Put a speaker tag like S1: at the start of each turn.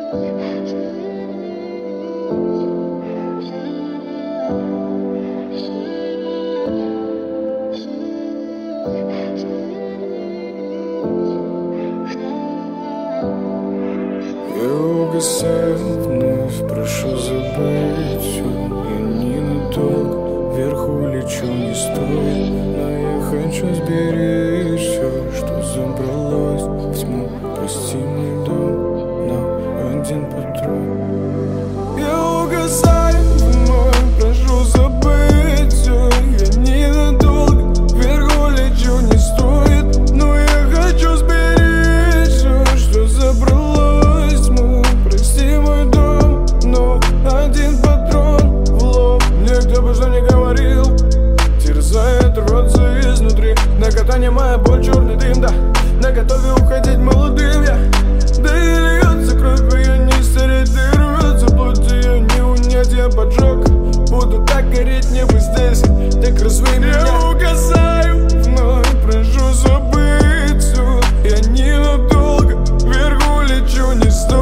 S1: Я угасаю, вновь прошу забыть всё. Я ненадолго вверху лечу, не стоит, но я хочу сберечь всё, что забралось в тьму. Прости мой дом, но один патрон. Я угасаю, вновь прошу забыть всё. Я ненадолго вверху лечу, не стоит, но я хочу сберечь всё, что забралось в тьму. Прости мой дом, но один патрон в лоб. Мне кто бы что ни говорил, терзает, рвется изнутри. На катание моя боль, черный дым, да. На готове уходить молодым я. Да и льется кровь, и я не стареть. Да и рвется плоть, ее не унять. Я поджег, буду так гореть, небо здесь. Так развей меня. Я угасаю, вновь прошу забыть всё. Я ненадолго вверху лечу, не стоит.